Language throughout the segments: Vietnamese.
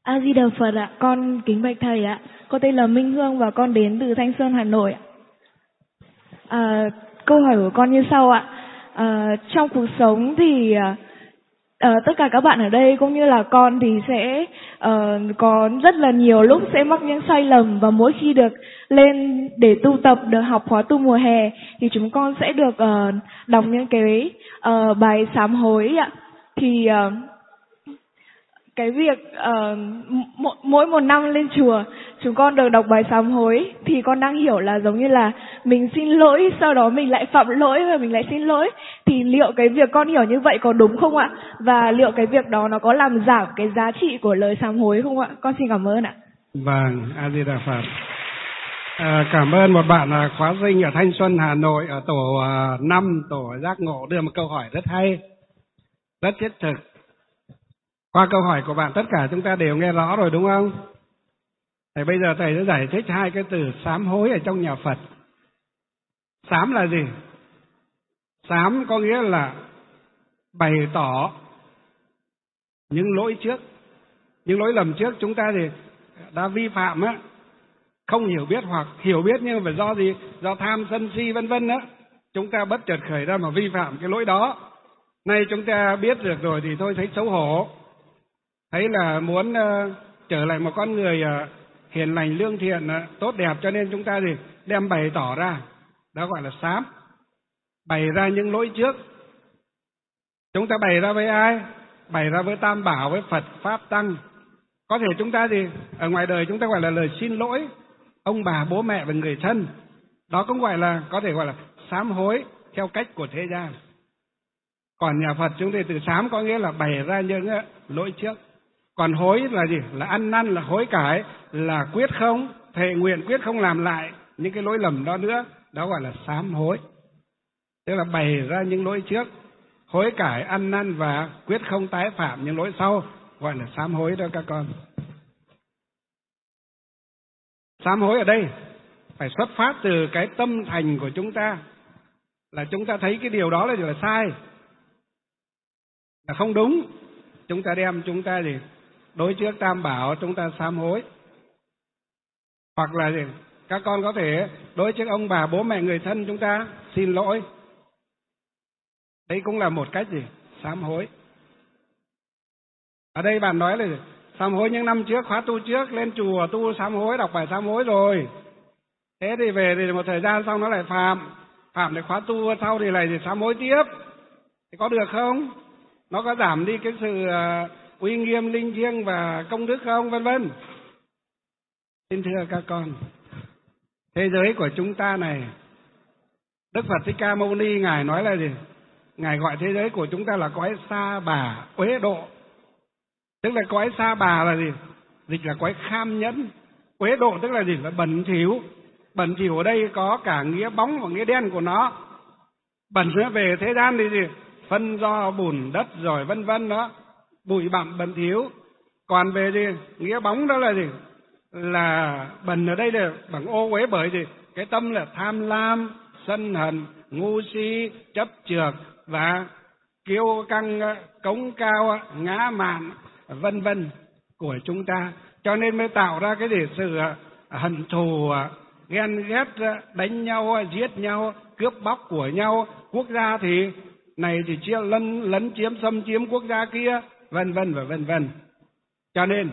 A Di Đà Phật ạ, con kính bạch thầy ạ. Con tên là Minh Hương và con đến từ Thanh Xuân, Hà Nội ạ. Câu hỏi của con như sau ạ. Trong cuộc sống thì tất cả các bạn ở đây cũng như là con thì sẽ có rất là nhiều lúc sẽ mắc những sai lầm, và mỗi khi được lên để tu tập, được học khóa tu mùa hè thì chúng con sẽ được đọc những cái bài sám hối ạ. Thì cái việc mỗi một năm lên chùa chúng con được đọc bài sám hối thì con đang hiểu là giống như là mình xin lỗi, sau đó mình lại phạm lỗi và mình lại xin lỗi. Thì liệu cái việc con hiểu như vậy có đúng không ạ? Và liệu cái việc đó nó có làm giảm cái giá trị của lời sám hối không ạ? Con xin cảm ơn ạ. Vâng, A Di Đà Phật. Cảm ơn một bạn khóa sinh ở Thanh Xuân, Hà Nội, ở tổ 5, tổ giác ngộ đưa một câu hỏi rất hay, rất thiết thực. Qua câu hỏi của bạn tất cả chúng ta đều nghe rõ rồi đúng không? Thì bây giờ thầy sẽ giải thích hai cái từ sám hối ở trong nhà Phật. Sám là gì? Sám có nghĩa là bày tỏ những lỗi trước, những lỗi lầm trước chúng ta thì đã vi phạm á, không hiểu biết hoặc hiểu biết nhưng mà do gì? Do tham sân si vân vân á, chúng ta bất chợt khởi ra mà vi phạm cái lỗi đó. Nay chúng ta biết được rồi thì thôi thấy xấu hổ, thấy là muốn trở lại một con người hiền lành, lương thiện, tốt đẹp, cho nên chúng ta thì đem bày tỏ ra, đó gọi là sám. Bày ra những lỗi trước. Chúng ta bày ra với ai? Bày ra với Tam Bảo, với Phật, Pháp, Tăng. Có thể chúng ta thì ở ngoài đời chúng ta gọi là lời xin lỗi ông bà, bố mẹ và người thân. Đó cũng gọi là, có thể gọi là sám hối theo cách của thế gian. Còn nhà Phật chúng ta từ sám có nghĩa là bày ra những lỗi trước. Còn hối là gì? Là ăn năn, là hối cải, là quyết không, thệ nguyện quyết không làm lại những cái lỗi lầm đó nữa. Đó gọi là sám hối. Tức là bày ra những lỗi trước, hối cải, ăn năn và quyết không tái phạm những lỗi sau, gọi là sám hối đó các con. Sám hối ở đây phải xuất phát từ cái tâm thành của chúng ta, là chúng ta thấy cái điều đó là sai, là không đúng. Chúng ta đem, chúng ta thì đối trước Tam Bảo chúng ta sám hối. Hoặc là gì? Các con có thể đối trước ông bà, bố mẹ, người thân chúng ta xin lỗi. Đấy cũng là một cách gì? Sám hối. Ở đây bạn nói là sám hối những năm trước, khóa tu trước, lên chùa tu sám hối, đọc bài sám hối rồi. Thế thì về thì một thời gian xong nó lại phạm để khóa tu sau thì lại sám hối tiếp. Thì có được không? Nó có giảm đi cái sự uy nghiêm, linh thiêng và công đức không? Vân vân. Xin thưa các con, thế giới của chúng ta này, Đức Phật Thích Ca Mâu Ni Ngài nói là gì? Ngài gọi thế giới của chúng ta là cõi sa bà uế độ. Tức là cõi sa bà là gì? Dịch là cõi kham nhẫn. Uế độ tức là gì? Là bẩn thỉu. Bẩn thỉu ở đây có cả nghĩa bóng và nghĩa đen của nó. Bẩn về thế gian thì gì? Phân do bùn đất rồi vân vân đó, bụi bặm bẩn thỉu. Còn về gì? Nghĩa bóng đó là gì? Là bẩn ở đây là bằng ô uế, bởi gì? Cái tâm là tham lam, sân hận, ngu si, chấp chược và kiêu căng, cống cao, ngã mạn vân vân của chúng ta. Cho nên mới tạo ra cái gì? Sự hận thù, ghen ghét, đánh nhau, giết nhau, cướp bóc của nhau. Quốc gia thì này thì chia lấn chiếm, xâm chiếm quốc gia kia, vân vân và vân vân. Cho nên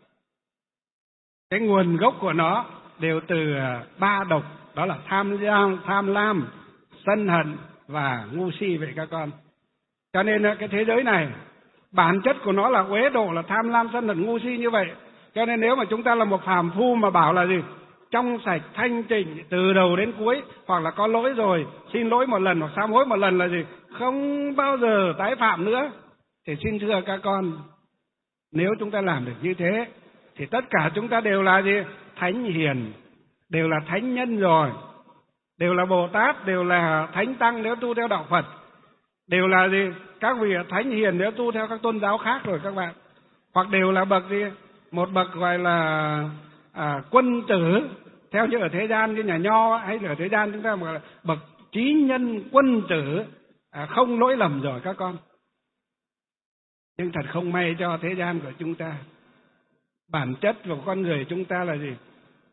cái nguồn gốc của nó đều từ ba độc, đó là tham lam, sân hận và ngu si vậy các con. Cho nên cái thế giới này bản chất của nó là uế độ, là tham lam, sân hận, ngu si như vậy. Cho nên nếu mà chúng ta là một phàm phu mà bảo là gì? Trong sạch, thanh tịnh từ đầu đến cuối, hoặc là có lỗi rồi xin lỗi một lần hoặc sám hối một lần là gì? Không bao giờ tái phạm nữa. Thì xin thưa các con, nếu chúng ta làm được như thế thì tất cả chúng ta đều là gì? Thánh hiền, đều là thánh nhân rồi, đều là Bồ Tát, đều là thánh tăng nếu tu theo đạo Phật, đều là gì? Các vị thánh hiền nếu tu theo các tôn giáo khác rồi các bạn. Hoặc đều là bậc gì? Một bậc gọi là quân tử theo như ở thế gian như nhà Nho, hay là ở thế gian chúng ta gọi là bậc trí nhân quân tử, không lỗi lầm rồi các con. Nhưng thật không may cho thế gian của chúng ta, Bản chất của con người chúng ta là gì?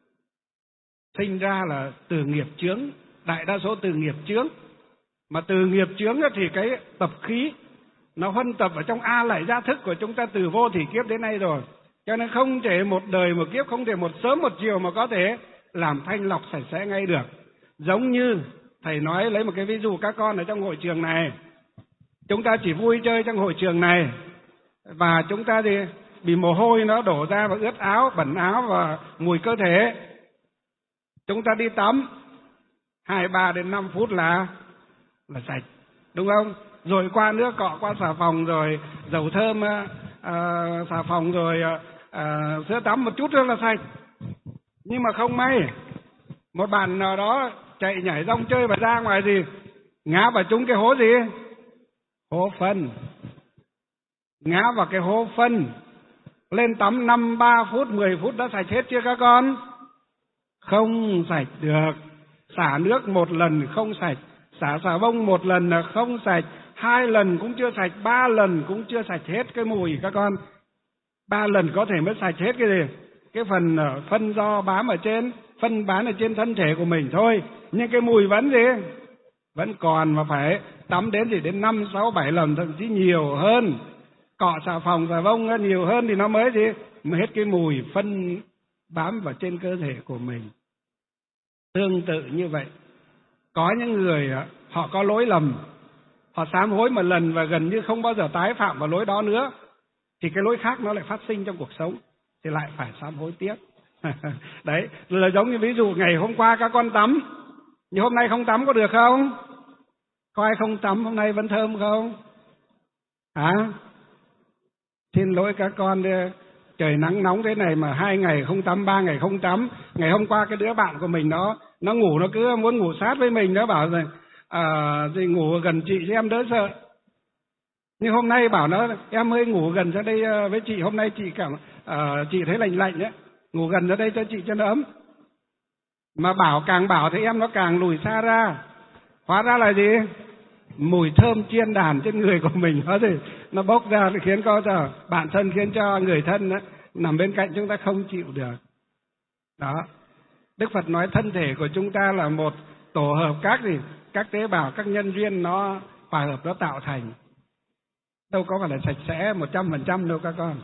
Sinh ra là từ nghiệp chướng, đại đa số từ nghiệp chướng. Mà từ nghiệp chướng thì cái tập khí nó huân tập ở trong A lại gia thức của chúng ta từ vô thỉ kiếp đến nay rồi. Cho nên không thể một đời một kiếp, không thể một sớm một chiều mà có thể làm thanh lọc sạch sẽ ngay được. Giống như thầy nói, lấy một cái ví dụ các con ở trong hội trường này, chúng ta chỉ vui chơi trong hội trường này và chúng ta thì bị mồ hôi nó đổ ra và ướt áo, bẩn áo và mùi cơ thể. Chúng ta đi tắm 2-3 đến 5 phút là sạch, đúng không? Rồi qua nước cọ, qua xà phòng, rồi dầu thơm, xà phòng, rồi sữa tắm một chút nữa là sạch. Nhưng mà không may một bạn nào đó chạy nhảy rong chơi và ra ngoài gì ngã vào trúng cái hố gì? Hố phân. Ngã vào cái hố phân, lên tắm 5-3 phút 10 phút đã sạch hết chưa các con? Không sạch được. Xả nước một lần không sạch, xả xà bông một lần là không sạch, 2 lần cũng chưa sạch, 3 lần cũng chưa sạch hết cái mùi các con. 3 lần có thể mới sạch hết cái gì? Cái phần phân do bám ở trên, phân bám ở trên thân thể của mình thôi. Nhưng cái mùi vẫn gì? Vẫn còn, mà phải tắm đến gì đến 5, 6, 7 lần, thậm chí nhiều hơn. Cọ xà phòng, xà bông nhiều hơn thì nó mới gì? Mới hết cái mùi phân bám vào trên cơ thể của mình. Tương tự như vậy, có những người họ có lỗi lầm, họ sám hối một lần và gần như không bao giờ tái phạm vào lỗi đó nữa, thì cái lỗi khác nó lại phát sinh trong cuộc sống, thì lại phải sám hối tiếp. Đấy, là giống như ví dụ ngày hôm qua các con tắm, nhưng hôm nay không tắm có được không? Có ai không tắm hôm nay vẫn thơm không? Hả? Xin lỗi các con, trời nắng nóng thế này mà 2 ngày không tắm, 3 ngày không tắm. Ngày hôm qua cái đứa bạn của mình nó ngủ, nó cứ muốn ngủ sát với mình, nó bảo rằng thì ngủ gần chị cho em đỡ sợ. Nhưng hôm nay bảo nó em ơi ngủ gần ra đây với chị, hôm nay chị chị thấy lạnh lạnh ấy, ngủ gần ra đây cho chị cho nó ấm. Mà càng bảo thì em nó càng lùi xa ra. Hóa ra là gì? Mùi thơm chiên đàn trên người của mình nó bốc ra, khiến cho bạn thân, khiến cho người thân nằm bên cạnh chúng ta không chịu được. Đó, Đức Phật nói thân thể của chúng ta là một tổ hợp các tế bào, các nhân duyên nó hòa hợp, nó tạo thành. Đâu có phải là sạch sẽ 100% đâu các con.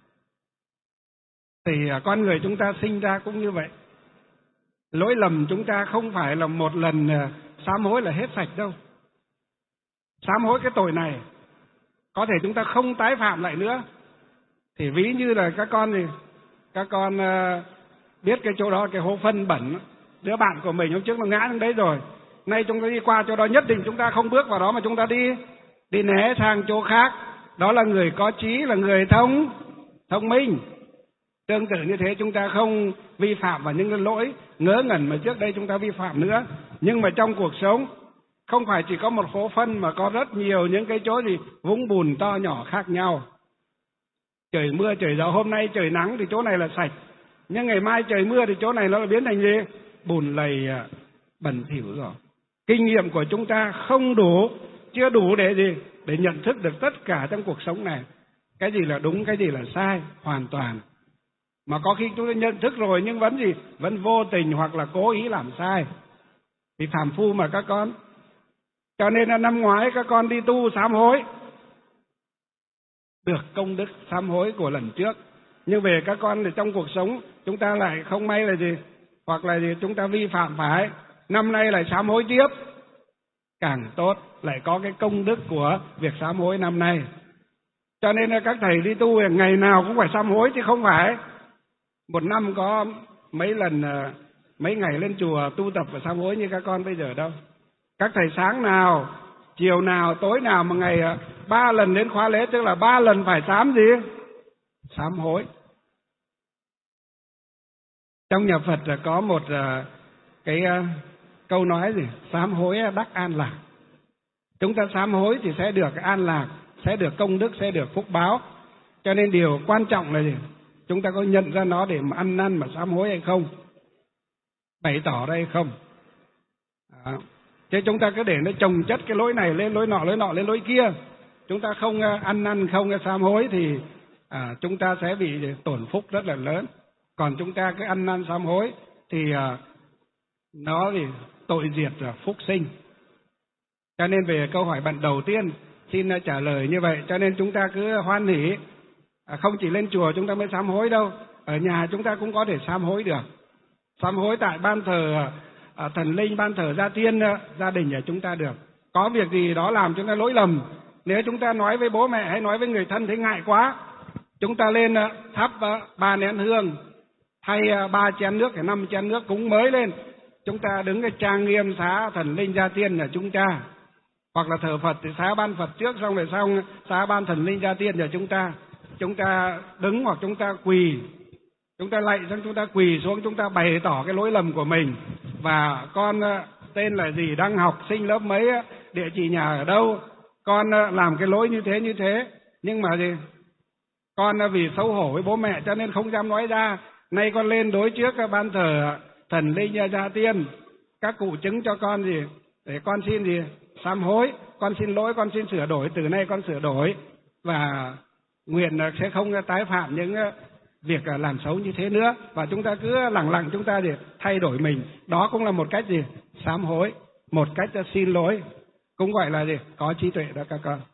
Thì con người chúng ta sinh ra cũng như vậy. Lỗi lầm chúng ta không phải là một lần sám hối là hết sạch đâu. Sám hối cái tội này, có thể chúng ta không tái phạm lại nữa. Thì ví như là các con biết cái chỗ đó, cái hố phân bẩn, đứa bạn của mình hôm trước nó ngã xuống đấy rồi. Nay chúng ta đi qua chỗ đó nhất định chúng ta không bước vào đó mà chúng ta đi né sang chỗ khác. Đó là người có trí, là người thông minh. Tương tự như thế, chúng ta không vi phạm vào những cái lỗi ngớ ngẩn mà trước đây chúng ta vi phạm nữa. Nhưng mà trong cuộc sống không phải chỉ có một hố phân mà có rất nhiều những cái chỗ vũng bùn to nhỏ khác nhau. Trời mưa trời gió, hôm nay trời nắng thì chỗ này là sạch, nhưng ngày mai trời mưa thì chỗ này nó biến thành gì? Bùn lầy, bẩn thỉu rồi. Kinh nghiệm của chúng ta không đủ, chưa đủ để nhận thức được tất cả trong cuộc sống này. Cái gì là đúng, cái gì là sai, hoàn toàn. Mà có khi chúng ta nhận thức rồi nhưng vẫn vô tình hoặc là cố ý làm sai. Vì phàm phu mà các con. Cho nên là năm ngoái các con đi tu sám hối, được công đức sám hối của lần trước. Nhưng về các con thì trong cuộc sống chúng ta lại không may là gì, hoặc là chúng ta vi phạm phải, năm nay lại sám hối tiếp, càng tốt, lại có cái công đức của việc sám hối năm nay. Cho nên là các thầy đi tu ngày nào cũng phải sám hối, chứ không phải một năm có mấy lần, mấy ngày lên chùa tu tập và sám hối như các con bây giờ đâu. Các thầy sáng nào, chiều nào, tối nào mà ngày 3 lần đến khóa lễ, tức là 3 lần phải sám hối. Trong nhà Phật có một cái câu nói sám hối đắc an lạc. Chúng ta sám hối thì sẽ được an lạc, sẽ được công đức, sẽ được phúc báo. Cho nên điều quan trọng là gì? Chúng ta có nhận ra nó để mà ăn năn mà sám hối hay không? Bày tỏ đây không? Chứ chúng ta cứ để nó chồng chất cái lỗi này lên lỗi nọ lên lỗi kia, chúng ta không ăn năn, không sám hối thì chúng ta sẽ bị tổn phúc rất là lớn. Còn chúng ta cứ ăn năn sám hối thì nó thì tội diệt là phúc sinh. Cho nên về câu hỏi bạn đầu tiên xin trả lời như vậy. Cho nên chúng ta cứ hoan hỉ, không chỉ lên chùa chúng ta mới sám hối đâu, ở nhà chúng ta cũng có thể sám hối được. Sám hối tại ban thờ thần linh, ban thờ gia tiên, gia đình của chúng ta được. Có việc gì đó làm chúng ta lỗi lầm, nếu chúng ta nói với bố mẹ hay nói với người thân thấy ngại quá, chúng ta lên thắp 3 nén hương, hay 3 chén nước hay 5 chén nước cúng mới lên. Chúng ta đứng cái trang nghiêm xá thần linh gia tiên của chúng ta, hoặc là thờ Phật thì xá ban Phật trước, xong rồi xong xá ban thần linh gia tiên của chúng ta. Chúng ta đứng hoặc chúng ta quỳ, chúng ta lạy xong chúng ta quỳ xuống, chúng ta bày tỏ cái lỗi lầm của mình. Và con tên là gì, đang học sinh lớp mấy, địa chỉ nhà ở đâu, con làm cái lỗi như thế, nhưng mà gì, con vì xấu hổ với bố mẹ cho nên không dám nói ra. Nay con lên đối trước ban thờ thần linh gia tiên, các cụ chứng cho con gì, để con xin gì sám hối, con xin lỗi, con xin sửa đổi, từ nay con sửa đổi và nguyện sẽ không tái phạm những việc làm xấu như thế nữa. Và chúng ta cứ lặng lặng chúng ta gì thay đổi mình, đó cũng là một cách gì sám hối, một cách xin lỗi, cũng gọi là gì có trí tuệ đó các con.